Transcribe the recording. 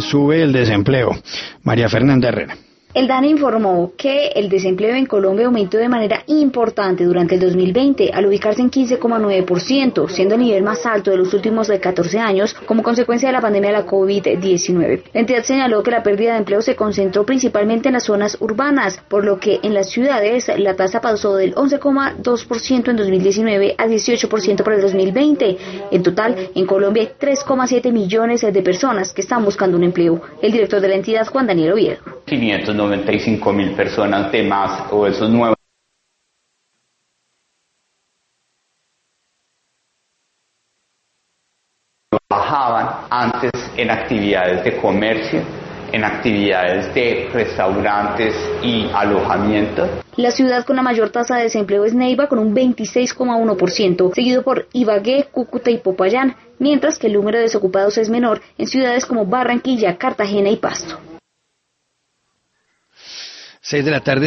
sube el desempleo. María Fernanda Herrera. El DANE informó que el desempleo en Colombia aumentó de manera importante durante el 2020, al ubicarse en 15,9%, siendo el nivel más alto de los últimos 14 años como consecuencia de la pandemia de la COVID-19. La entidad señaló que la pérdida de empleo se concentró principalmente en las zonas urbanas, por lo que en las ciudades la tasa pasó del 11,2% en 2019 a 18% para el 2020. En total, en Colombia hay 3,7 millones de personas que están buscando un empleo. El director de la entidad, Juan Daniel Oviedo. 595.000 personas de más, o esos nuevos trabajaban antes en actividades de comercio, en actividades de restaurantes y alojamiento. La ciudad con la mayor tasa de desempleo es Neiva, con un 26,1%, seguido por Ibagué, Cúcuta y Popayán, mientras que el número de desocupados es menor en ciudades como Barranquilla, Cartagena y Pasto. 6 de la tarde.